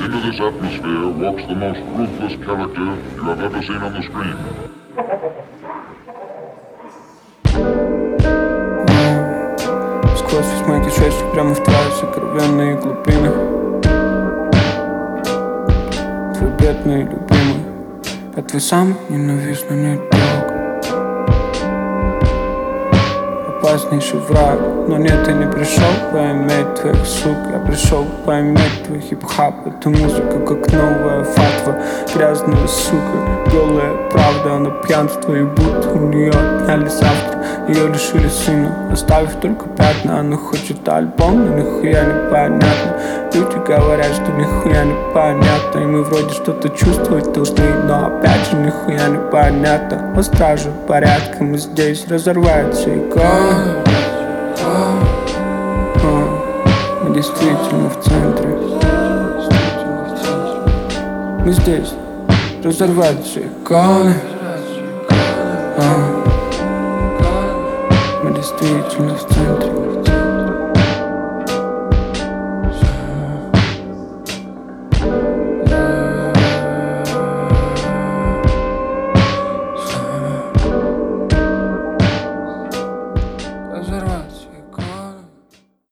Into this atmosphere walks the most ruthless character you have ever seen on the screen. Сквозь весь мой кишечник прямо в твои сокровенные глубины. Твой бедный любимый, я твой самый ненавистный недруг. Опаснейший враг, но нет, ты не пришел поиметь твоих сук. Я пришел поиметь твой хип-хап. Это музыка, как новая фатва. Грязная сука, голая правда. Она пьянство и будто у нее отняли завтра. Ее лишили сына, оставив только пятна. Она хочет альбом, но нихуя не понятно. Люди говорят, что нихуя не понятно. И мы вроде что-то чувствовать должны, но опять же нихуя не понятно. О страже порядка, мы здесь разорваются иконы. Мы действительно в центре. Мы здесь разорваются иконы. Мы действительно в центре.